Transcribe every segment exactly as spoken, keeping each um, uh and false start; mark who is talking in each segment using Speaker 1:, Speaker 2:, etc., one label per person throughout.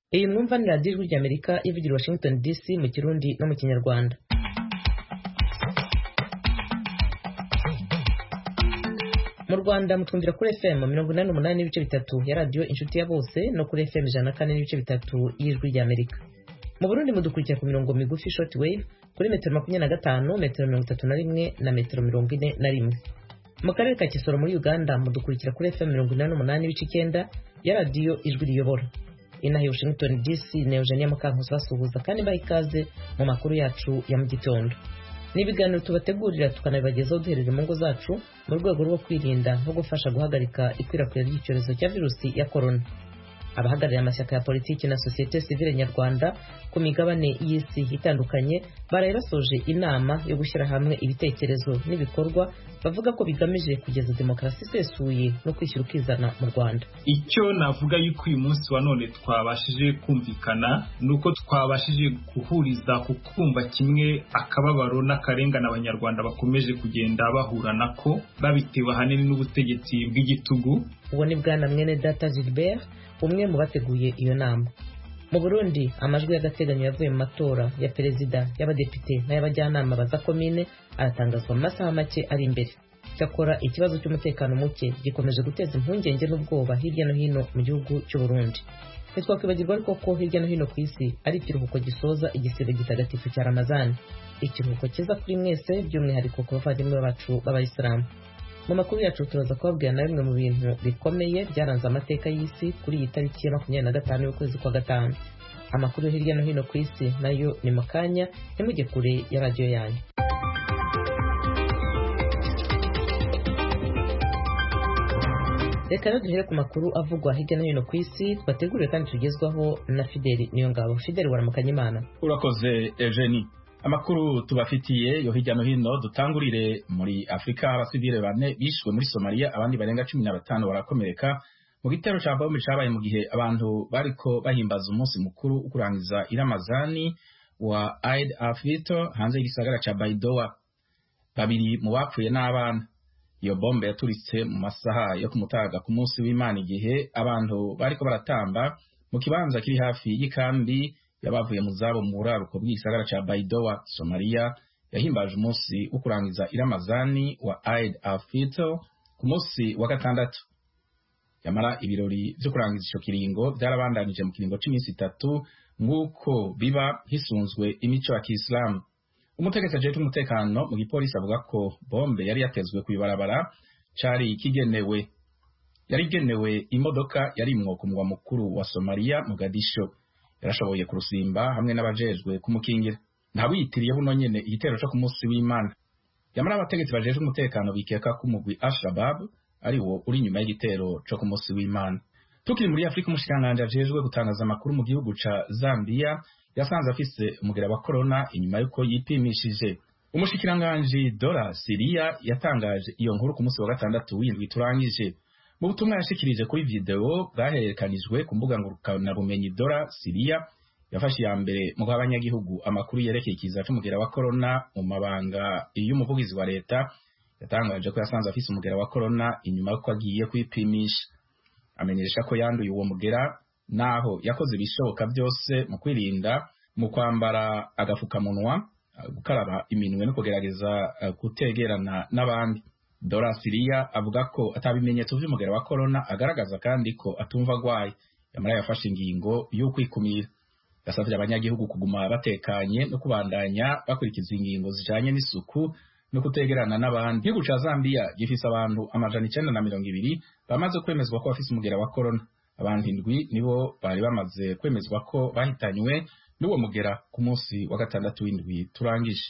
Speaker 1: Iyi mwumva ni radiyo ijwi ry'Amerika ivugira Washington D C mu Kirundi no mu Kinyarwanda. Mu Rwanda mutwumvira kuri F M mirongo inani n'umunani n'ibice bitatu ya radiyo Inshuti ya Bose no kuri F M ijana na kane n'ibice bitatu y'Ijwi ry'Amerika. Mu Burundi mudukurikira ku mirongo migufi short wave kuri metero makumyabiri na gatanu, metero mirongo itatu na rimwe na metero mirongo ine na rimwe. Mu karere ka Kisoro muri Uganda mudukurikira kuri F M mirongo inani n'umunani n'ibice icyenda ya radiyo Ijwi riyobora. Inaha Washington D C na Eugenia Mukankusi basuhuza kandi baha ikaze mu makuru yacu ya mu gitondo. Ni ibiganiro tubategurira tukanabibagezaho duhereye mu ngo zacu mu rwego rwo kwirinda no gufasha guhagarika ikwirakwira ry'icyorezo cya virusi ya corona. Abahagarariye amashyaka ya politiki na sosiyete sivile nyarwanda ku migabane y'isi itandukanye baraye basoje inama yo gushyira hamwe ibitekerezo n'ibikorwa bavuga ko bigamije kugeza demokarasi isesuye no kwishyura ukizana mu Rwanda.
Speaker 2: Icyo navuga yuko uyu munsi wa none twabashije kumvikana nuko twabashije guhuriza ku kumva kimwe akababaro n'akarengane abanyarwanda bakomeje kugenda bahura nako babitewe ahanini n'ubutegetsi bw'igitugu.
Speaker 1: Uwo ni bwana mwene data Gilbert, umwe mu bateguye iyo nama. Mu Burundi amajwi y'agateganyo yavuye mu matora ya perezida, y'abadepite n'ay'abajyanama baza komine aratangazwa mu masaha make ari imbere. Cyakora ikibazo cy'umutekano muke gikomeje guteza impungenge n'ubwoba hirya no hino mu gihugu cy'u Burundi. Ntitwakwibagirwa ariko ko hirya no hino ku isi ari ikiruhuko gisoza igisibo gitagatifu cya Ramazani. Ikiruhuko kiza kuri mwese by'umwihariko ku bavandimwe bacu b'Abayisilamu. Mu makuru yacu turaza kubabwira na bimwe mu bintu bikomeye byaranze amateka y'isi kuri iyi tariki ya makumyabiri na gatanu y'ukwezi kwa gatanu. Amakuru yo hirya no hino ku isi nayo ni mu kanya, ntimujye kure ya radiyo yanyu. Reka rero duhere ku makuru avugwa hirya no hino ku isi twateguriwe kandi tugezwaho na Fideli Niyongabo. Fideli waramukanya Imana.
Speaker 3: Urakoze Eugenie. Amakuru tubafitiye yo hirya no hino dutangurire muri Afrika. Abasivile bane bishwe muri Somalia, abandi barenga cumi na batanu barakomereka mu gitero ca bombe cabaye mu gihe abantu bariko bahimbaza umunsi mukuru ukurangiza Iramazani wa Eid al-Fitr hanze y'igisagara ca Baidoa. Babiri mu bapfuye n'abana. Iyo bombe yaturitse mu masaha yo kumutaga ku munsi w'Imana igihe abantu bariko baratamba mu kibanza kiri hafi y'ikambi yabavuye mu zabo mu buraruko bw'igisagara ca Baidoa. Somalia yahimbaje umunsi wo kurangiza Iramazani wa Eid al-Fitr ku munsi wa gatandatu. Yamara ibirori vyo kurangiza ico kiringo byarabandanije mu kiringo c'iminsi itatu nk'uko biba hisunzwe imico ya Kiislamu. Umutegetsi ajejwe umutekano mu gipolisi avuga ko bombe yari yatezwe kuibarabara cari kigenewe yari genewe imodoka yarimwo ku mugwa mukuru wa Somalia Mogadisho. Yarashoboye kurusimba hamwe n'abajejwe kumukingira. Ntabiyitiriye buno nyene igitero cyo ku munsi w'Imana. Yamara abategetsi bajejwe umutekano bikeka ko umugwi Al-Shabaab ari wo uri nyuma y'igitero cyo ku munsi w'Imana. Tukiri muri Afrika, umushikiranganje ajejwe gutangaza amakuru mu gihugu ca Zambia yasanze afise umugera wa corona inyuma yuko yipimishije. Umushikiranganje Dora Siria yatangaje iyo nkuru ku munsi wa gatandatu w'indwi turangije. Mu butumwa yashikirije kuri video bwaherekanijwe ku mbuga ngurukana bumenyi, Dora Siria yafashe ya mbere mu abanyagihugu amakuru yerekeye ikiza cy'umugera wa corona mu mabanga y'umuvugizi wa leta. Yatangaje ko yasanze afise umugera wa corona inyuma yuko agiye kwipimisha. Amenyesha ko yanduye uwo mugera naho yakoze ibishoboka byose mu kwirinda, mu kwambara agafukamunwa, gukaraba iminwe no kugerageza kutegerana n'abandi. Dora Siria avuga ko atabimenyetso vy'umugera wa corona agaragaza kandi ko atumva agwaye. Yamara yafashe ingingo yo kwikumira. Yasavye abanyagihugu kuguma batekanye no kubandanya bakurikiza ingingo zijanye n'isuku no kutegerana n'abandi. Igihugu ca Zambia gifise abantu amajana icenda na mirongo ibiri bamaze kwemezwa ko bafise umugera wa corona. Abantu indwi nibo bari bamaze kwemezwa ko bahitanywe n'uwo mugera ku munsi wa gatandatu w'indwi turangije.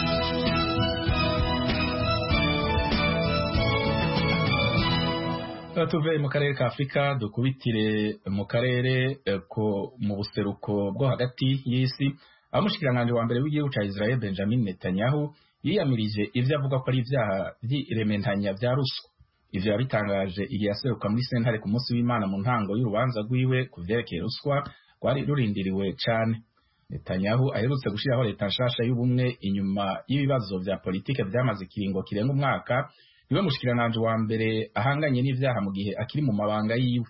Speaker 3: Tuve mu karere ka Afrika dukubitire mu karere ko mu buseruko bwo hagati y'isi. Amushikiranganje wa mbere w'igihugu ca Israel Benjamin Netanyahu yiyamirije ivyo avuga ko ari ivyaha vy'irementanya vya ruswa. Ivyo yabitangaje igihe yaseruka muri sentare ku munsi w'Imana mu ntango y'urubanza rwiwe ku vyerekeye ruswa rwari rurindiriwe cane. Netanyahu aherutse gushiraho leta nshasha y'ubumwe inyuma y'ibibazo vya politike vyamaze ikiringo kirenga umwaka. Niwe mushikiranganje wa mbere ahanganye n'ivyaha mu gihe akiri mu mabanga yiwe.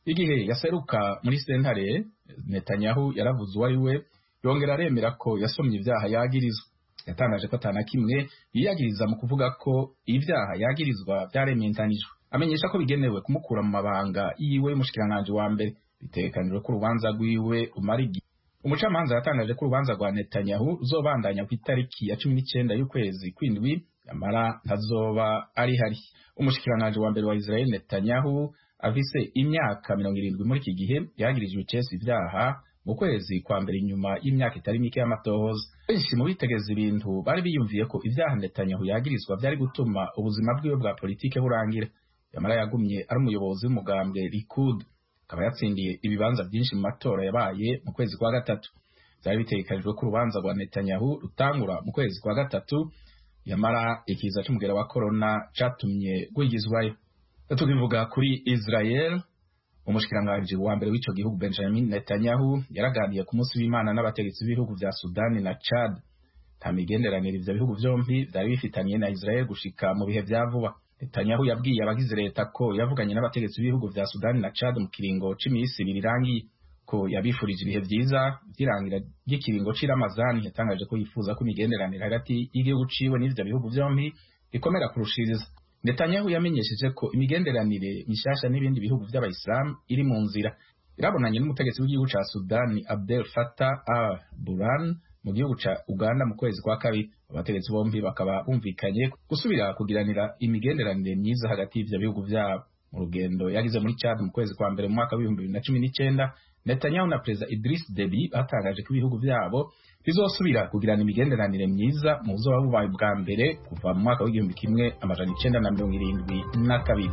Speaker 3: igihe yaseruka muri sentare Netanyahu yaravuze uwo ari we yongera aremera ko yasomye ibyaha yagirizwa. Yatangaje ko atana kimwe yiyagiriza mu kuvuga ko ibyaha yagirizwa byarementanijwe, amenyesha ko bigenewe kumukura mu mabanga yiwe y'umushikiranganje wa mbere. Bitegekanijwe ko urubanza rwiwe umara igihe. Umucamanza yatangaje ko urubanza rwa Netanyahu ruzobandanya ku itariki ya cumi n'icyenda y'ukwezi kw'indwi, yamara ntazoba ari hari. Umushikiranganje wa mbere wa Israel Netanyahu afise imyaka mirongo irindwi muri iki gihe yagirijwe icesi ibyaha mu kwezi kwa mbere inyuma y'imyaka itari mike y'amatohoza. Benshi mu bitegeza ibintu bari biyumviye ko ibyaha Netanyahu yagirizwa byari gutuma ubuzima bwiwe bwa politike burangira. Yamara yagumye ari umuyobozi w'umugambwe Likud, akaba yatsindiye ibibanza byinshi mu matora yabaye mu kwezi kwa gatatu. Byari bitegekanijwe ko urubanza rwa Netanyahu rutangura mu kwezi kwa gatatu, yamara ikiza cy'umugera wa corona catumye gwigizwayo. Tukivuga kuri Israel, umushikiranganje wa mbere w'ico gihugu Benjamin Netanyahu yaraganiriye ku munsi w'Imana n'abategetsi b'ibihugu vya Sudani na Chad. Nta migenderanire ivyo bihugu vyompi vyari bifitaniye na Israel gushika mu bihe vya vuba. Netanyahu yabwiye abagize leta ko yavuganye n'abategetsi b'ibihugu vya Sudani na Chad mu kiringo c'imisi ibiri irangiye, ko yabifurije ibihe vyiza vyirangira ry'ikiringo c'iramazani. Yatangaje ko yifuza ko imigenderanire hagati y'igihugu ciwe n'ivyo bihugu vyompi ikomera kurushiriza. Netanyahu yamenyesheje ko imigenderanire mishasha n'ibindi bihugu vy'abayisilamu iri mu nzira. Irabonanye n'umutegetsi w'igihugu ca Sudani Abdel Fattah al-Burhan mu gihugu ca Uganda mu kwezi kwa kabiri. Abategetsi bombi bakaba bumvikanye gusubira kugiranira imigenderanire myiza hagati y'ivyo bihugu vyabo. Mu rugendo yagize muri Chad mu kwezi kwa mbere mu mwaka w'ibihumbi bibiri na cumi n'icyenda, Netanyahu na Perezida Idris Deby batangaje ko ibihugu vyabo bizosubira kugirana imigenderanire myiza mu buzoba bubaye bwa mbere kuva mu mwaka w'igihumbi kimwe amajana icenda na mirongo irindwi na kabiri.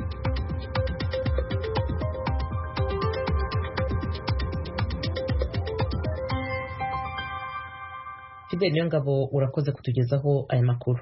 Speaker 1: Fidel Niyongabo urakoze kutugezaho aya makuru.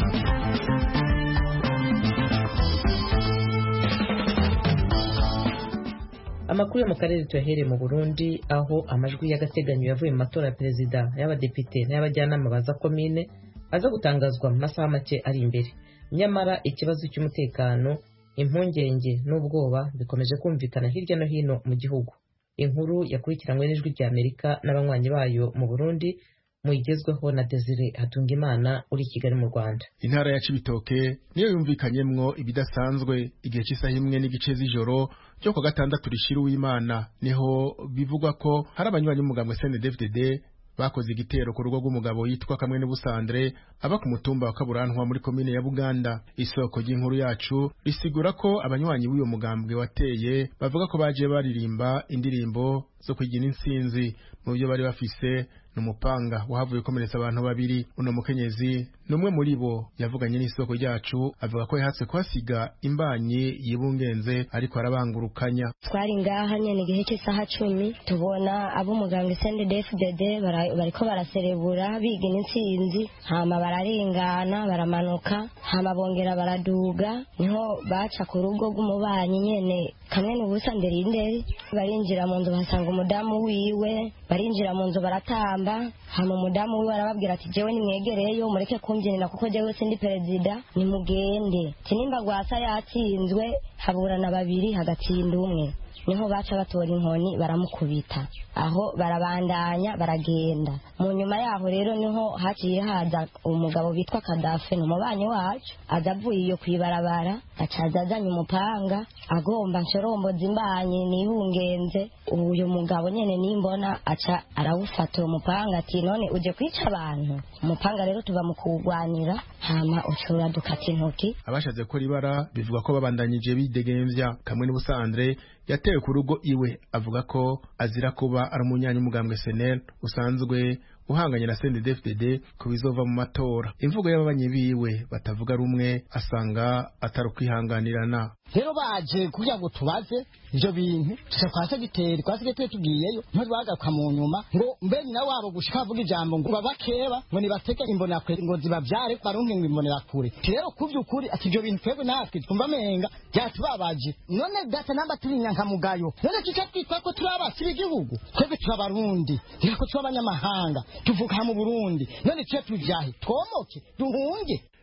Speaker 1: Amakuru yo mu karere tuyahereye mu Burundi, aho amajwi y'agateganyo yavuye mu matora ya perezida, y'abadepite n'abajyanama baza komine aza gutangazwa mu masaha make ari imbere. Nyamara ikibazo cy'umutekano, impungenge n'ubwoba bikomeje kumvikana hirya no hino mu gihugu. Inkuru yakurikiranywe n'ijwi rya Amerika n'abanywanyi bayo mu Burundi, muyigezweho na Desire Hatungimana uri Kigali mu Rwanda.
Speaker 4: Intara ya Cibitoke niyo yumvikanyemwo ibidasanzwe igihe cy'isaha imwe n'igice z'ijoro cyo ku gatandatu rishira w'Imana, niho bivugwa ko hari abanywanyi b'umugambwe C N D F D D bakoze igitero ku rugo rw'umugabo yitwa Kamwe n'Ubusandre aba ku mutumba wa Kaburantwa muri komine ya Buganda. Isoko ry'inkuru yacu risigura ko abanywanyi w'uyo mugambwe wateye bavuga ko baje baririmba indirimbo zo kwigina insinzi. Mu byo bari bafise n'umupanga wahavuye komeretsa abantu babiri. Uno mukenyezi numwe muri bo yavuganye n'isoko ryacu, avuga ko yahatse kwasiga imbanyi yibungenze ariko arabangurukanya.
Speaker 5: Twari ngaha nyene igihe cy'isaha cumi tubona abo muganga C N D F D D bariko baraserebura bigina insinzi, hama bararengana baramanuka, hama bongera baraduga, niho baca ku rugo rw'umubanyi nyene Kamwe n'Ubusandre inderi. Barinjira mu nzu basanga umudamu wiwe, barinjira mu nzu baratamba, hama umudamu wiwe arababwira ati jewe nimwegereyo mureke kumbyinira kuko jewe sindi perezida, nimugende. Tinimba gwasa yatsinzwe haburana babiri hagatsinda umwe. Niho baca batora inkoni baramukubita, aho barabandanya baragenda. Mu nyuma yaho rero niho haciye haza umugabo bitwa Kadafe n'umubanyi wacu, azavuye iyo kwibarabara acaza azanye umupanga agomba nshoromboza imbanyi nibungenze. Uyu mugabo nyene nimbona aca arawufata uwo mupanga ati none uje kwica abantu. Umupanga rero tuba mu kugwanira, hama ucura dukata intoki.
Speaker 4: Abashaze ko ribara bivuga ko babandanyije bidegemvya. Kamwe n'Ubusandre yatewe ku rugo iwe, avuga ko azira kuba ari umunyanya umugambwe S N L usanzwe uhanganye na C N D F D D ku bizova mu matora. Imvugo y'ababanyi biwe batavuga rumwe asanga atari kwihanganirana.
Speaker 6: Rero baje kugira ngo tubaze ivyo bintu tusa kwase giteri kwase giteri tugiyeyo ntari bagakwa mu nyuma ngo mbe nyina wabo gushika avuga ijambo ngo babakeba ngo nibateke imbonera kure ngo zibavyare baronke ngo imbonera kure. Rero kuvyukuri ati ivyo bintu twebwe natwe twumva menga byatubabaje. None data namba turi nyankamugayo, none kikatwitwa ko turabasira igihugu, twebwe turabarundi reko twabanyamahanga tuvuka mu Burundi, none tuje tujahe twomoke duhunge.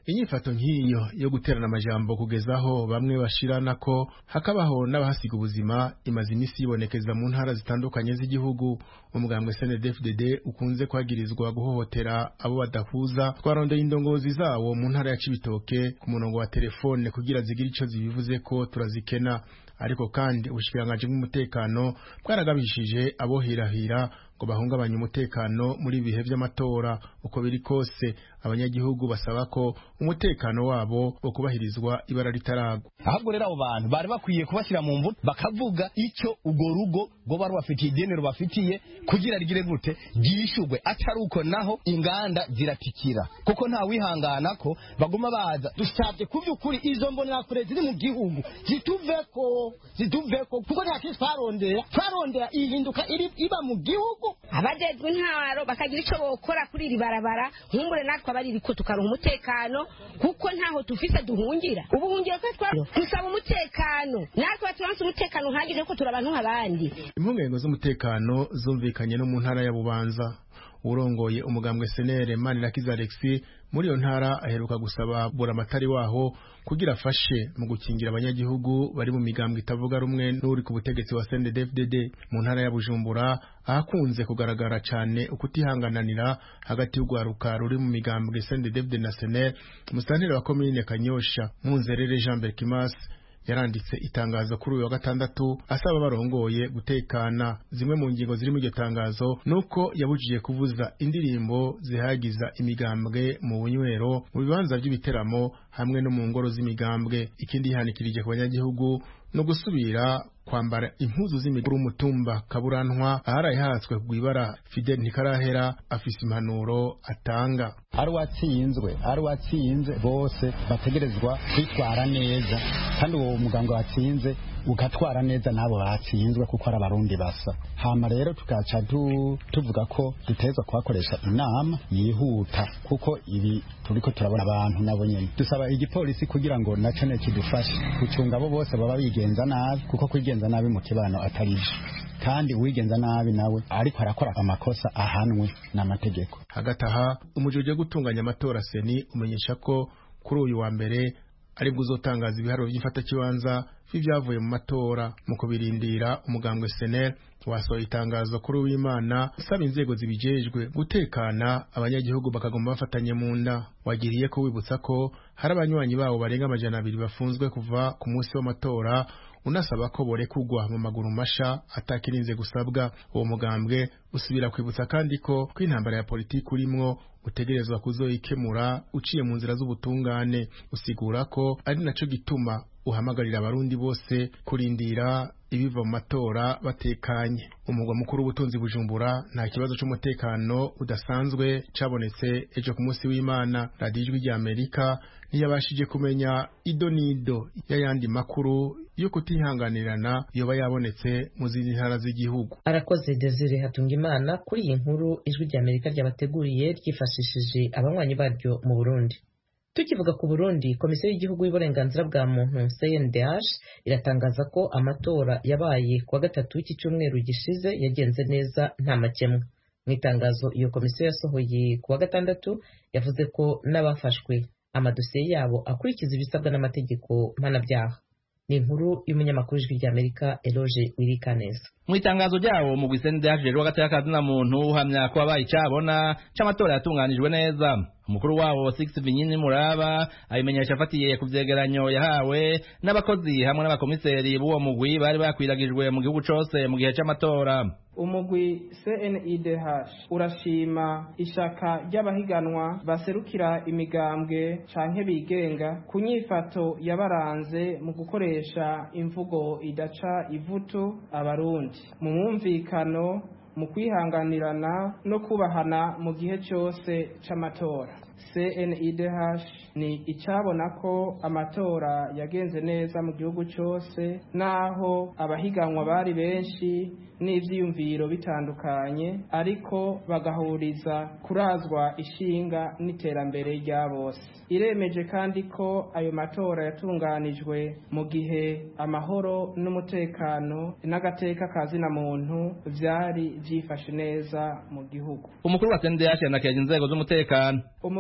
Speaker 4: inyifato nk'iyo yo guterana amajambo kugezaho bamwe bashirana ko hakabaho n'abahasiga ubuzima imaze imisi yibonekeza mu ntara zitandukanye z'igihugu. Umugambwe C N D D F D D ukunze kwagirizwa guhohotera abo badahuza twarondeye indongozi zawo mu ntara ya Cibitoke ku murongo wa telefone kugira zigire ico zibivuze ko turazikena, ariko kandi ubushikiranganji bw'umutekano bwaragabishije abohirahira ngo bahungabanye umutekano muri bihe by'amatora. Uko biri kose abanyagihugu basaba ko umutekano wabo wo kubahirizwa ibara ritaragwa.
Speaker 6: Ahubwo rero abo bantu bari bakwiye kubashyira mu mvuto bakavuga icyo ugo rugo go bari bafitiye ideni rubafitiye kugira rigire gute gishugwe, atari uko naho inganda ziratikira, kuko nta wihangana ko baguma baza. Dusabye kuvyukuri izo mbonera kure ziri mu gihugu zituveko zituveko kuko nta kisfarondera farondera ihinduka iri iba mu gihugu.
Speaker 7: Abajejwe intwaro bakagira ico bokora kuri iri barabara humbure natwe abari riko tukaruha umutekano, kuko ntaho tufise duhungira. Ubuhungiro ko twaro dusaba umutekano, natwe baturanse umutekano uhagije ko turabantu nk'abandi.
Speaker 4: Impungenge z'umutekano zumvikanye no mu ntara ya Bubanza. Urongoye umugambwe Senere Manirakiza Alexis muri yo ntara aheruka gusaba buramatari waho kugira afashe mu gukingira abanyagihugu bari mu migambwe itavuga rumwe n'uri ku butegetsi wa C N D D F D D. Mu ntara ya Bujumbura ahakunze kugaragara cyane ukutihangananira hagati y'ugwaruka ruri mu migambwe C N D D F D D na Senere. Musanteri wa komine Kanyosha Munzerere Jean Berkimas yaranditse itangazo kuri uyu wa gatandatu asaba barongoye gutekana. Zimwe mu ngingo ziri mu iryo tangazo nuko yabujije kuvuza indirimbo zihagiza imigambwe mu bunywero, mu bibanza by'ibiteramo hamwe no mu ngoro z'imigambwe. Ikindi yihanikirije ku banyagihugu no gusubira kwambara impuzu z'imiguru mutumba Kaburantwa aharaye hatswe kugwibara. Fidel Ntikarahera afise impanuro atanga.
Speaker 6: Ari watsinzwe ari watsinze bose bategerezwa kwitwara neza, kandi uwo muganga watsinze ugatwara neza nabo batsinzwe kuko ari abarundi basa. Hama rero tukaca tu, tuvuga ko dutezwa kubakoresha inama yihuta, kuko ibi turiko turabona abantu nabo nyene. Dusaba igipolisi kugira ngo naco ne kidufashe kucunga abo bose baba bigenza nabi, kuko kwigenza nabi mu kibano atari kandi uwigenza nabi nawe ariko arakora amakosa ahanwe n'amategeko.
Speaker 4: Hagati aha umujuje gutunganya amatora Seni umenyesha ko kuri uyu wa mbere ari guzotangaza ibiharuro by'ifata kibanza vy'ivyavuye mu matora. Mu kubirindira umugambwe Senere wasohoye itangazo kuri w'Imana usaba inzego zibijejwe gutekana abanyagihugu bakagomba bafatanye mu nda. Wagiriye ko wibutsa ko hari abanywanyi babo barenga amajana abiri bafunzwe kuva ku munsi w'amatora, unasaba ko borekugwa mu maguru masha atakirinze gusabwa. Uwo mugambwe usubira kwibutsa kandi ko kw'intambara ya politiki urimwo utegerezwa kuzoyikemura uciye mu nzira z'ubutungane. Usigura ko ari naco gituma uhamagarira abarundi bose kurindira ibiva mu matora batekanye. Umugwa mukuru w'ubutunzi Bujumbura nta kibazo cy'umutekano udasanzwe cabonetse ejo ku munsi w'Imana. Radio Ijwi rya Amerika ntiyabashije kumenya idonido y'ayandi makuru yo kutihanganirana yoba yabonetse mu zindi ntara z'igihugu.
Speaker 1: Arakoze Desire Hatungimana kuri iyi nkuru Ijwi rya Amerika ryabateguriye ryifashishije abanywanyi baryo mu Burundi. Tukivuga ku Burundi, Komisiyo y'Igihugu y'Uburenganzira bwa Muntu C N D H iratangaza ko amatora yabaye kuwa gatatu w'iki cyumweru gishize yagenze neza nta makemwa. Mu itangazo iyo komisiyo yasohoye kuwa gatandatu yavuze ko n'abafashwe amadosiye yabo akurikiza ibisabwa n'amategeko mpanabyaha. Ni inkuru y'umunyamakuru w'Ijwi rya Amerika Eloge Wirikaneza.
Speaker 8: Mu itangazo ryawo mu Gwiseni D H rero hagati y'akazina muntu uhamya ko abaye icabona c'amatora yatunganijwe neza. Umukuru wabo Six Vinyini Muraba abimenyesha afatiye ku vyegeranyo yahawe n'abakozi hamwe n'abakomiseri b'uwo mugwi bari bakwiragijwe mu gihugu cose mu gihe c'amatora.
Speaker 9: Umugwi C N I D H urashima ishaka ry'abahiganwa baserukira imigambwe canke bigenga ku nyifato yabaranze mu gukoresha imvugo idaca ivutu abarundi mu mwumvikano, mu kwihanganirana no kubahana mu gihe cyose c'amatora. C N I D H ni icabona ko amatora yagenze neza mu gihugu cyose, naho abahiganwa bari benshi n'ivyiyumviro bitandukanye, ariko bagahuriza kurazwa ishinga n'iterambere rya bose. Iremeje kandi ko ayo matora yatunganijwe mu gihe amahoro n'umutekano n'agateka kazina muntu vyari vyifashe neza mu gihugu.
Speaker 8: Umukuru wa C N D H yanakeje inzego z'umutekano.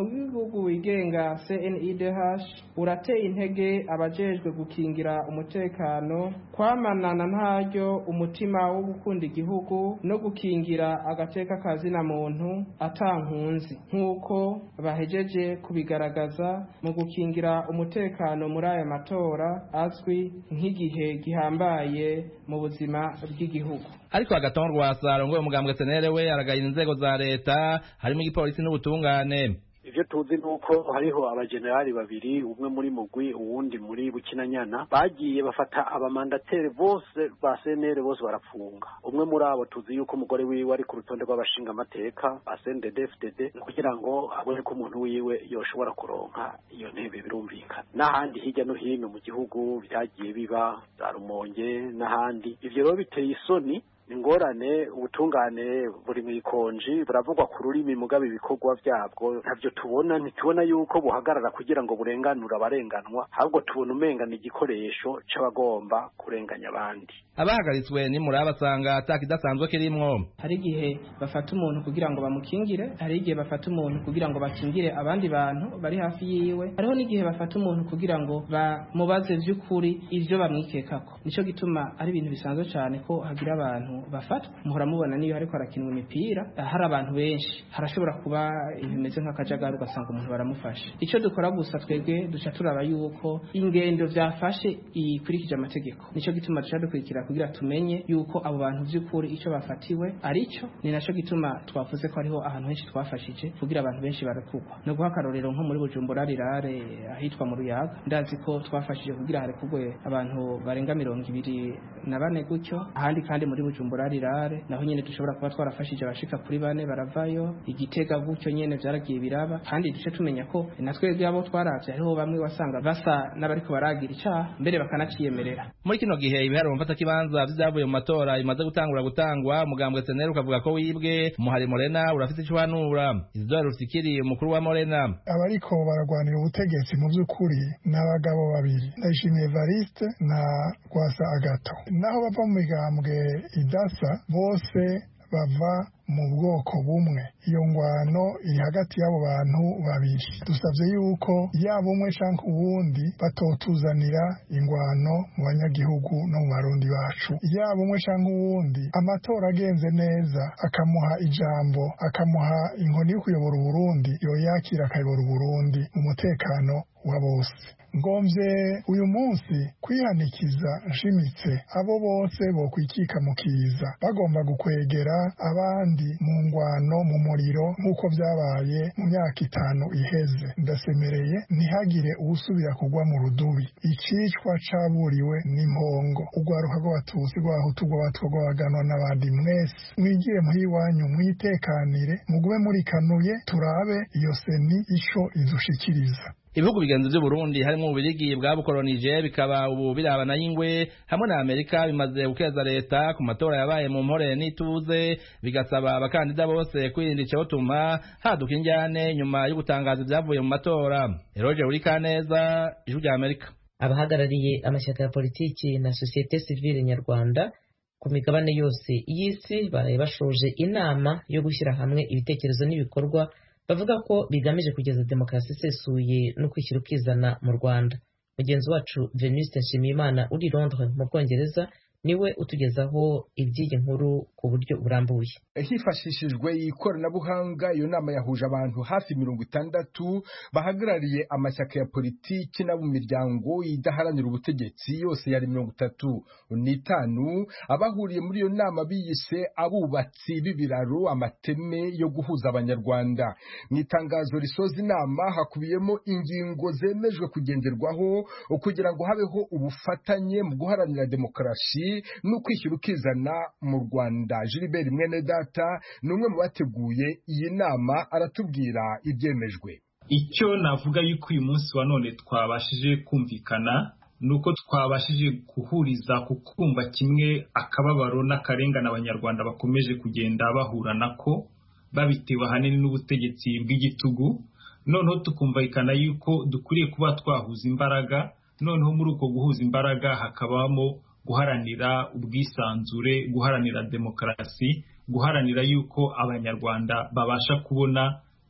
Speaker 9: w'igihugu wigenga C N I D H urateye intege abajejwe gukingira umutekano kwamanana ntaryo umutima wo gukunda igihugu no gukingira agateka kazina muntu atankunzi nk'uko bahejeje kubigaragaza mu gukingira umutekano muri aya matora azwi nk'igihe gihambaye mu buzima bw'igihugu.
Speaker 8: Ariko agatongo rwasa ngo umugambwe senere we aragayira inzego za leta harimo igipolisi n'ubutungane.
Speaker 10: Ivyo tuzi nuko hariho abagenerali babiri, umwe muri mugwi uwundi muri bukinanyana, bagiye bafata abamandateri bose ba C N L bose barapfunga. Umwe muri abo tuzi yuko umugore wiwe ari ku rutonde rw'abashinga amateka ba C N D D F D D kugira ngo abone ko umuntu wiwe yoshobora kuronka iyo ntebe birumvikana. N'ahandi hirya no hino mu gihugu byagiye biba za Rumonge n'ahandi. Ivyo rero biteye isoni ingorane ubutungane buri mu ikonji buravugwa ku rurimi mugabe ibikorwa byabwo ntavyo tubona ntitubona yuko buhagarara kugira ngo burenganura abarenganwa ahubwo tubona umenga ni igikoresho c'abagomba kurenganya abandi.
Speaker 8: Abahagaritswe ni muri abasanga atakidasanzwe kirimwo.
Speaker 9: Hari igihe bafata umuntu kugira ngo bamukingire, hari igihe bafata umuntu kugira ngo bakingire abandi bantu bari hafi yiwe, hariho n'igihe bafata umuntu kugira ngo bamubaze vy'ukuri ivyo bamwikekako. Nico gituma ari ibintu bisanzwe cyane ko hagira abantu bafatwa. Muhora mubona niyo hariko harakinwa imipira hari abantu benshi, harashobora kuba ibimeze nk'akajagari ugasanga umuntu baramufashe. Ico dukora gusa twebwe duca turaba yuko ingendo vyafashe ikurikije amategeko. Nico gituma duca dukurikira kugira tumenye yuko abo bantu vy'ukuri ico bafatiwe arico. Ni naco gituma twavuze ko hariho ahantu henshi twafashije kugira abantu benshi barekugwa. No guha akarorero nko muri Bujumbura rirare ahitwa mu Ruyaga, ndazi ko twafashije kugira harekugwe abantu barenga mirongo ibiri na bane gutyo. Ahandi kandi muri Bujumbura rirare naho nyene dushobora kuba twarafashije abashika kuri bane baravayo. Igitega gutyo nyene vyaragiye biraba, kandi duce tumenya ko natwe byabo twaravye hariho bamwe wasanga basa n'abariko baragira icaha mbere bakanaciyemerera.
Speaker 8: Muri kino gihe ibiharuro mfata kibanza vyavuye mu matora imaze gutangura gutangwa, umugambwe senere ukavuga ko wibwe. Umuhari Morena urafite ico wanura. Isidore Rusikiri umukuru wa Morena:
Speaker 11: abariko baragwanira ubutegetsi mu vy'ukuri n'abagabo babiri, Ndayishimiye Evariste na Rwasa Agato. Naho bava mu migambwe idasa bose bava mu bwoko bumwe. Iyo ngwano iri hagati y'abo bantu babiri. Dusavye yuko yaba umwe canke uwundi batotuzanira ingwano mu banyagihugu no mu barundi bacu. Yaba umwe canke uwundi amatora agenze neza akamuha ijambo, akamuha inkoni yo kuyobora Uburundi, yoyakira akayobora Uburundi mu mutekano wa bose. Ngomvye uyu munsi kwihanikiza nshimitse abo bose bokwikika mu kiza bagomba gukwegera abandi mu ngwano mu muriro nk'uko vyabaye mu myaka itanu iheze. Ndasemereye ntihagire uwusubira kugwa mu rudubi. Icicwa caburiwe n'impongo. Urwaruka rw'Abatutsi, rw'Abahutu, rw'Abatwa, rw'Abaganwa n'abandi mwese mwigire muhiwanyu, mwitekanire, mugume muri kanuye, turabe iyo seni ico idushikiriza.
Speaker 8: Ibihugu bigenzi by'u Burundi harimo ubirigi bwabukolonije bikaba ubu birabana y'ingwe hamwe na Amerika bimaze gukeza leta ku matora yabaye mu mpore n'ituze, bigasaba abakandida bose kwirinda icotuma haduka injyane nyuma yo gutangaza ibyavuye mu matora. Eroje Urikaneza, Ijwi rya Amerika.
Speaker 1: Abahagarariye amashyaka ya politiki na societe civile nyarwanda ku migabane yose y'isi baraye bashoje inama yo gushyira hamwe ibitekerezo n'ibikorwa bavuga ko bigamije kugeza demokarasi isesuye no kwishyira ukizana mu Rwanda. Mugenzi wacu Venuste Nshimiyimana uri Londres mu Bwongereza niwe utugezaho iby'iyi nkuru ku buryo burambuye.
Speaker 12: Hifashishijwe ikoranabuhanga, iyo nama yahuje abantu hafi mirongo itandatu bahagarariye amashyaka ya politiki n'abo miryango idaharanira ubutegetsi yose yari mirongo itatu n'itanu. Abahuriye muri iyo nama biyise abubatsi b'ibiraro, amateme yo guhuza abanyarwanda. Mu itangazo risoza inama hakubiyemo ingingo zemejwe kugenderwaho kugira ngo habeho ubufatanye mu guharanira demokarasi no kwishyura ukizana mu Rwanda. Gilbert Mwenedata ni umwe mu bateguye iyi nama, aratubwira ibyemejwe.
Speaker 2: Icyo navuga yuko uyu munsi wa none twabashije kumvikana nuko twabashije guhuriza ku kumva kimwe akababaro n'akarengane abanyarwanda bakomeje kugenda bahura nako babitewe ahanini n'ubutegetsi bw'igitugu. Noneho tukumvikana yuko dukwiriye kuba twahuza imbaraga, noneho muri uko guhuza imbaraga hakabamo guharanira ubwisanzure, guharanira demokarasi, guharanira yuko abanyarwanda babasha kubona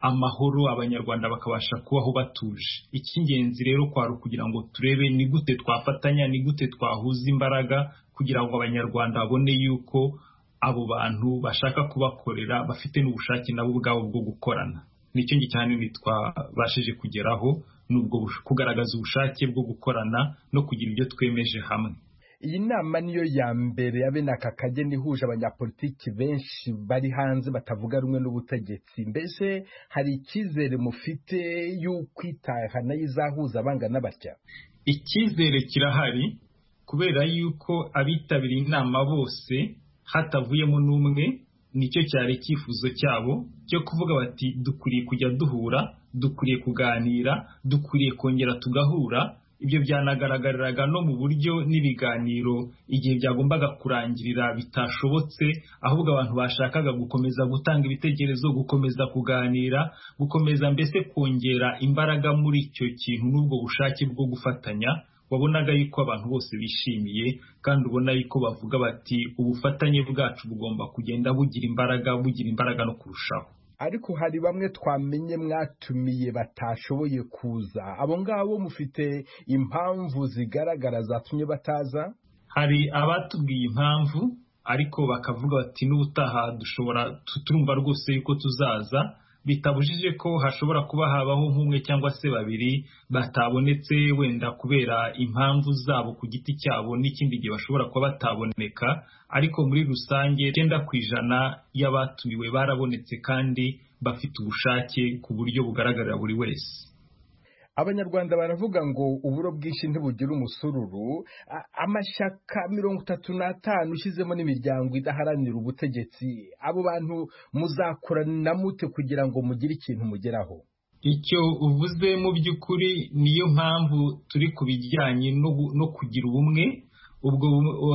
Speaker 2: amahoro, abanyarwanda bakabasha kubaho batuje. Icy'ingenzi rero kwari ukugira ngo turebe ni gute twafatanya, ni gute twahuza imbaraga kugira ngo abanyarwanda babone yuko abo bantu bashaka kubakorera bafite n'ubushake nabo ubwabo bwo gukorana. Nicyo ngi cyane nitwabashije kugeraho, nubwo kugaragaza ubushake bwo gukorana no kugira ibyo twemeje hamwe.
Speaker 12: Iyi nama niyo ya mbere yabe naka kageni ihuje abanyapolitiki benshi bari hanze batavuga rumwe n'ubutegetsi. Mbese hari icyizere mufite y'ukwitahana izahuza abangana batya?
Speaker 2: Icyizere kirahari kubera yuko abitabiriye inama bose hatavuyemo n'umwe, nicyo cyari icyifuzo cyabo cyo kuvuga bati dukwiriye kujya duhura, dukwiriye kuganira, dukwiriye kongera tugahura. Ibyo byanagaragariraga no mu buryo n'ibiganiro igihe byagombaga kurangirira bitashobotse, ahubwo abantu bashakaga gukomeza gutanga ibitekerezo, gukomeza kuganira, gukomeza mbese kongera imbaraga muri icyo kintu n'ubwo bushake bwo gufatanya. Wabonaga yuko abantu bose bishimiye kandi ubona yuko bavuga bati ubufatanye bwacu bugomba kugenda bugira imbaraga, bugira imbaraga no kurushaho.
Speaker 12: Ariko hari bamwe twamenye mwatumiye batashoboye kuza. Abo ngabo mufite impamvu zigaragara zatumye bataza?
Speaker 2: Hari abatubwiye impamvu ariko bakavuga bati n'ubutaha dushobora turumva rwose yuko tuzaza, bitabujije ko hashobora kuba habaho nk'umwe cyangwa se babiri batabonetse wenda kubera impamvu zabo ku giti cyabo, n'ikindi gihe bashobora kuba bataboneka. Ariko muri rusange icyenda ku ijana y'abatumiwe barabonetse kandi bafite ubushake ku buryo bugaragarira buri wese.
Speaker 12: Abanyarwanda baravuga ngo uburo bwinshi ntibugira umusururu. Amashyaka mirongo itatu n'atanu ushyizemo n'imiryango idaharanira ubutegetsi, abo bantu muzakorana mute kugira ngo mugire ikintu mugeraho?
Speaker 2: Icyo uvuze mu by'ukuri niyo mpamvu turi ku bijyanye no kugira ubumwe. Ubwo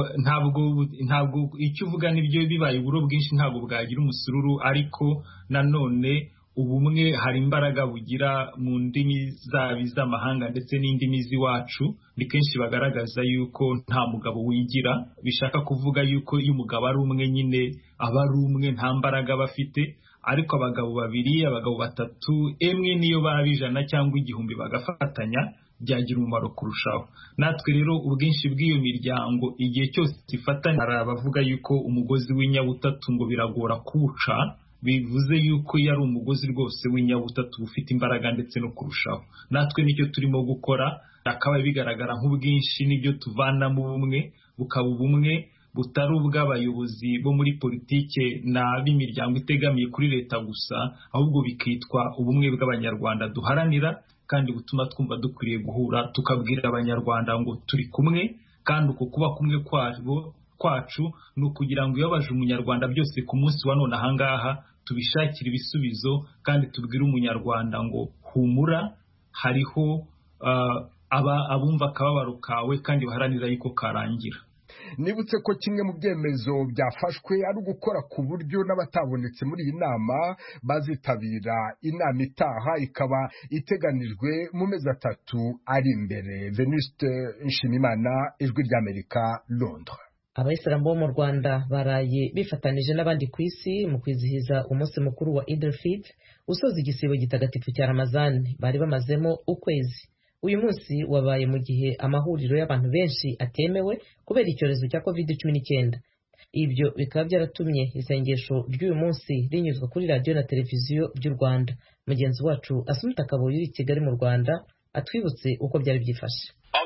Speaker 2: ntabwo ntabwo icyo uvuga nibyo, bibaye uburo bwinshi ntabwo bwagira umusururu, ariko nanone ubumwe hari imbaraga bugira mu ndimi zabi z'amahanga ndetse n'indimi z'iwacu. Ni kenshi bagaragaza yuko nta mugabo wigira, bishaka kuvuga yuko iyo umugabo ari umwe nyine aba ari umwe, nta mbaraga bafite. Ariko abagabo babiri, abagabo batatu, emwe niyo baba ijana cyangwa igihumbi bagafatanya, byagira umumaro kurushaho. Natwe rero ubwinshi bw'iyo miryango igihe cyose ifatanya, hari abavuga yuko umugozi w'inyabutatu ngo biragora kuwuca, bivuze yuko yari umugozi rwose w'inyabutatu ufite imbaraga ndetse no kurushaho. Natwe nicyo turimo gukora, akaba bigaragara nk'ubwinshi n'ibyo tuvanamo ubumwe, bukaba ubumwe butari ubw'abayobozi bo muri politike n'ab'imiryango itegamiye kuri leta gusa, ahubwo bikitwa ubumwe bw'abanyarwanda duharanira kandi butuma twumva dukwiriye guhura tukabwira abanyarwanda ngo turi kumwe. Kandi uko kuba kumwe kwabo kwacu ni ukugira ngo iyo baje umunyarwanda byose ku munsi wa none ahangaha tubishakire ibisubizo kandi tubwire umunyarwanda ngo humura, hariho uh, aba abumva akababaro kawe kandi baharanira yuko karangira.
Speaker 12: Nibutse ko kimwe mu byemezo byafashwe ari ugukora ku buryo n'abatabonetse muri iyi nama bazitabira inama itaha, ikaba iteganijwe mu mezi atatu ari imbere. Venuste Nshimiyimana, Ijwi ry'Amerika, Londres.
Speaker 1: Abayisilamu bo mu Rwanda baraye bifatanije n'abandi ku isi mu kwizihiza umunsi mukuru wa Eid al-Fitr usoza igisibo gitagatifu cya Ramazani bari bamazemo ukwezi. Uyu munsi wabaye mu gihe amahuriro y'abantu benshi atemewe kubera icyorezo cya covid cumi n'icyenda. Ibyo bikaba byaratumye isengesho ry'uyu munsi rinyuzwa kuri radio na televiziyo by'u Rwanda. Mugenzi wacu Asumta Kaboyi i Kigali mu Rwanda atwibutse uko byari byifashe.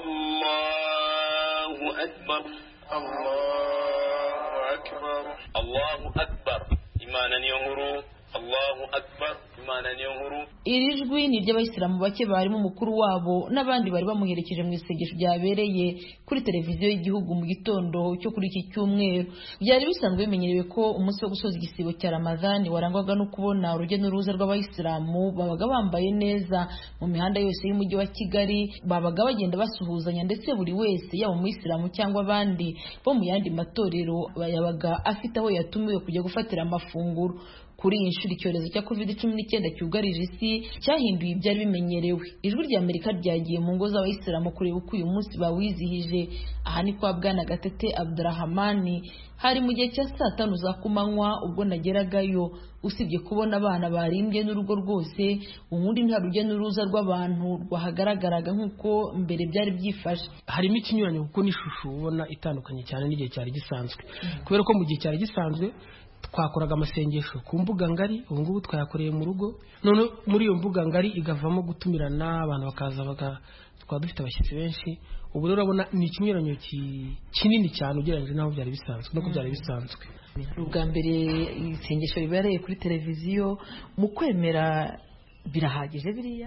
Speaker 13: Allahu akbar, Allahu akbar, Allahu akbar, Imana niyo nkuru, Allahu akbar, Imana niyo nkuru.
Speaker 14: Iri jwi ni ry'abayisilamu bake barimo umukuru wabo n'abandi bari bamuherekeje mu isengesho ryabereye kuri televiziyo y'igihugu mu gitondo cyo kuri iki cyumweru. Byari bisanzwe bimenyerewe ko umunsi wo gusoza igisibo cya Ramadhani warangwaga no kubona urujya n'uruza rw'abayisilamu babaga bambaye neza mu mihanda yose y'umujyi wa Kigali, babaga bagenda basuhuzanya ndetse buri wese yaba umuyisilamu cyangwa abandi bo mu yandi matorero yabaga afite aho yatumiwe kujya gufatira amafunguro. kuri iyi nshuro icyorezo cya covid cumi n'icyenda cyugarije isi cyahinduye ibyari bimenyerewe. Ijwi rya Amerika ryagiye mu ngo z'abayisilamu kureba uko uyu munsi bawizihije. Aha ni kwa Bwana Gatete Abdurahmani, hari mu gihe cya saa tanu za kumanywa ubwo nageragayo. Usibye kubona abana barimbye n'urugo rwose, ubundi nta rujya n'uruza rw'abantu rwahagaragaraga nk'uko mbere byari byifashe.
Speaker 15: Harimo ikinyuranyo kuko n'ishusho ubona itandukanye cyane n'igihe cyari gisanzwe, kubera ko mu gihe cyari gisanzwe twakoraga amasengesho ku mbuga ngari, ubu ngubu twayakoreye mu rugo, none muri iyo mbuga ngari igavamo gutumirana, abantu bakaza baga twaba dufite abashyitsi benshi. Ubu rero urabona ni ikinyuranyo kinini cyane ugereranyije n'aho byari bisanzwe no byari bisanzwe.
Speaker 14: Ubwa mbere isengesho ribereye kuri televiziyo, mu kwemera birahagije biriya?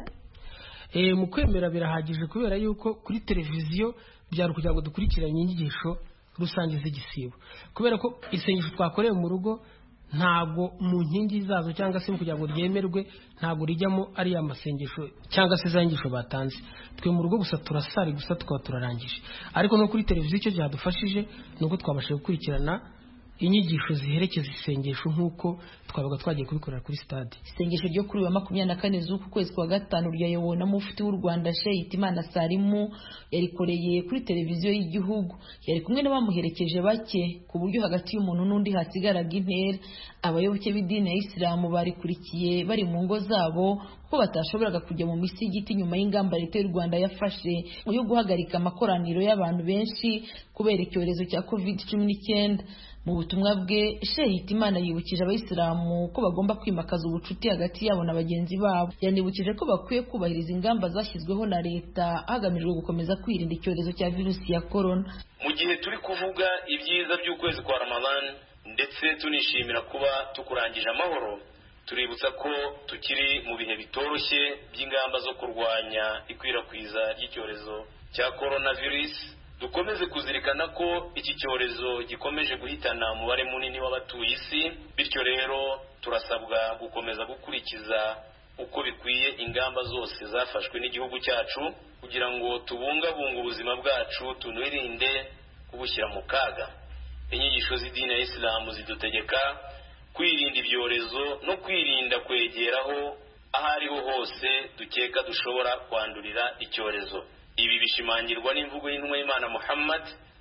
Speaker 15: Eh, mu kwemera birahagije kubera yuko kuri televiziyo byari kugira ngo dukurikiranye inyigisho rusange z'igisibo, kubera ko isengesho twakoreye mu rugo ntago mu nkingi zazo cyangwa se kugira ngo ryemerwe ntago rijyamo ari amasengesho cyangwa se zangisho batanze. Twe mu rugo gusa turasari gusa tukaba turarangije, ariko no kuri televiziyo icyo byadufashije nuko twabashije gukurikirana inyigisho ziherekeza isengesho nk'uko twabaga twagiye kubikorera kuri stade.
Speaker 14: Isengesho ryo kuri wa makumyabiri na kane z'uku kwezi kwa gatanu ryayobowe na mufti w'u Rwanda Sheikh Hitimana Salimu, yarikoreye kuri televiziyo y'igihugu. Yari kumwe n'abamuherekeje bake ku buryo hagati y'umuntu n'undi hasigaraga intera. Abayoboke b'idini ya Isilamu barikurikiye bari mu ngo zabo ko batashoboraga kujya mu misigiti nyuma y'ingamba leta y'u Rwanda yafashe yo guhagarika amakoraniro y'abantu benshi kubera icyorezo cya covid cumi n'icyenda. Mu butumwa bwe, Sheikh Hitimana yibukije abayisilamu ko bagomba kwimakaza ubucuti hagati yabo na bagenzi babo. Yanibukije ko bakwiye kubahiriza ingamba zashyizweho na leta hagamijwe gukomeza kwirinda icyorezo cya virusi ya corona.
Speaker 13: Mu gihe turi kuvuga ibyiza by'ukwezi kwa Ramadan ndetse tunishimira kuba tukurangije amahoro, tuributsa ko tukiri mu bihe bitoroshye by'ingamba zo kurwanya ikwirakwiza ry'icyorezo cya coronavirus. Dukomeze kuzirikana ko iki cyorezo gikomeje guhitana umubare munini w'abatuye isi, bityo rero turasabwa gukomeza gukurikiza uko bikwiye ingamba zose zafashwe n'igihugu cyacu kugira ngo tubungabunge ubuzima bwacu, tunirinde kubushyira mu kaga. Inyigisho z'idini ya Isilamu zidutegeka kwirinda ibyorezo no kwirinda kwegeraho aho ariho hose dukeka dushobora kwandurira icyorezo. Ibi bishimangirwa n'imvugo y'intumwa y'Imana Muhammad,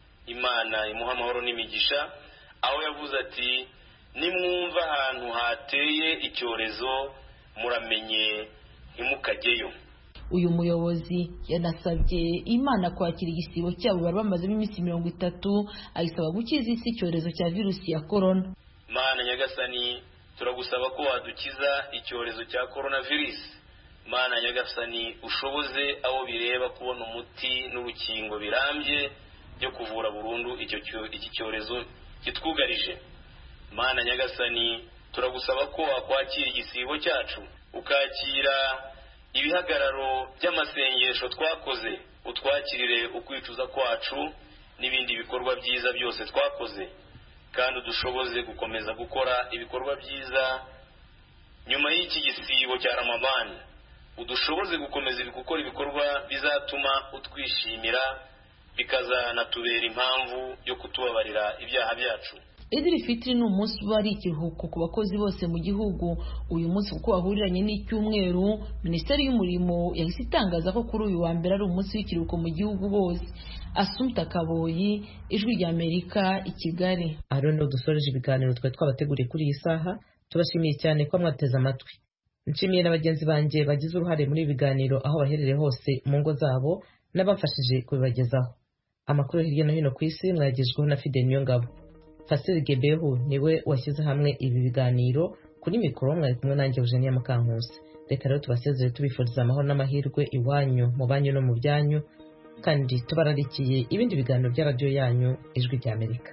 Speaker 13: Imana imuha amahoro n'imigisha, aho yavuze ati nimwumva ahantu hateye icyorezo muramenye ntimukajyeyo.
Speaker 14: Uyu muyobozi yanasabye Imana kwakira igisibo cyabo bari bamazemo iminsi mirongo itatu, ayisaba gukiza isi icyorezo cya virusi ya corona.
Speaker 13: Mana Nyagasani, turagusaba ko wadukiza icyorezo cya coronavirus. Mana Nyagasani, ushoboze abo bireba kubona umuti n'urukingo birambye byo kuvura burundu icyo iki cyorezo kitwugarije. Mana Nyagasani, turagusaba ko wakwakira igisibo cyacu, ukakira ibihagararo by'amasengesho twakoze, utwakirire ukwicuza kwacu n'ibindi bikorwa byiza byose twakoze, kandi udushoboze gukomeza gukora ibikorwa byiza nyuma y'iki gisibo cya Ramadan. Udushoboze gukomeza gukora ibikorwa bizatuma utwishimira, bikazanatubera impamvu yo kutubabarira ibyaha byacu.
Speaker 14: Idil Fitri ni umunsi uba ari ikiruhuko ku bakozi bose mu gihugu. Uyu munsi kuko wahuriranye n'icyumweru, Minisiteri y'Umurimo yahise itangaza ko kuri uyu wa mbere ari umunsi w'ikiruhuko mu gihugu hose. Assumpta Kaboyi, Ijwi rya Amerika, i Kigali.
Speaker 1: Arono dusoreje ibiganiro twe twabateguriye kuri iyi saha. Tubashimiye cyane ko mwateze amatwi. Nshimiye n'abagenzi banjye bagize uruhare muri ibi biganiro aho baherereye hose mu ngo zabo n'abafashije kubibagezaho. Amakuru hirya no hino ku isi mwagejweho na Fidel Niyongabo. Fasil Gebehu niwe washyize hamwe ibi biganiro, kuri mikoro mwari kumwe nanjye Eugenia Mukankusi. Reka rero tubasezere tubifuriza amahoro n'amahirwe iwanyu mu banyu no mu byanyu, kandi tubararikiye ibindi biganiro bya radio yanyu Ijwi rya Amerika.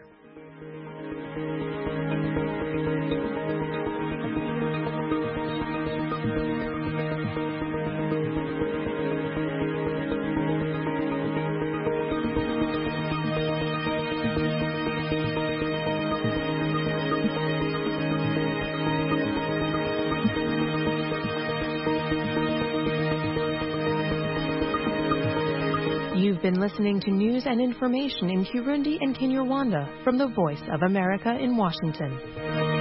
Speaker 16: You've been listening to news and information in Kirundi and Kinyarwanda from the Voice of America in Washington.